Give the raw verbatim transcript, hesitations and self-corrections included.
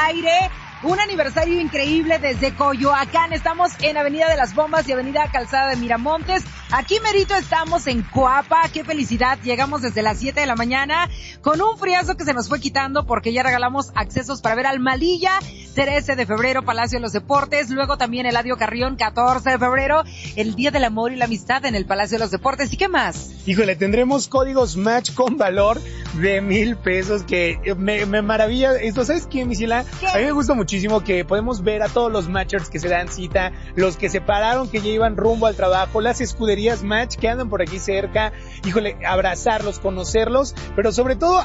aire. Un aniversario increíble desde Coyoacán. Estamos en Avenida de las Bombas y Avenida Calzada de Miramontes. Aquí merito estamos en Coapa. ¡Qué felicidad! Llegamos desde las siete de la mañana con un friazo que se nos fue quitando porque ya regalamos accesos para ver al Malilla. trece de febrero, Palacio de los Deportes. Luego también Eladio Carrión, catorce de febrero, el Día del Amor y la Amistad en el Palacio de los Deportes. ¿Y qué más? Híjole, tendremos códigos match con valor de mil pesos que me, me maravilla. Esto, ¿sabes qué, Misila? ¿Qué? A mí me gusta muchísimo que podemos ver a todos los matchers que se dan cita, los que se pararon, que ya iban rumbo al trabajo, las escuderías match que andan por aquí cerca. Híjole, abrazarlos, conocerlos, pero sobre todo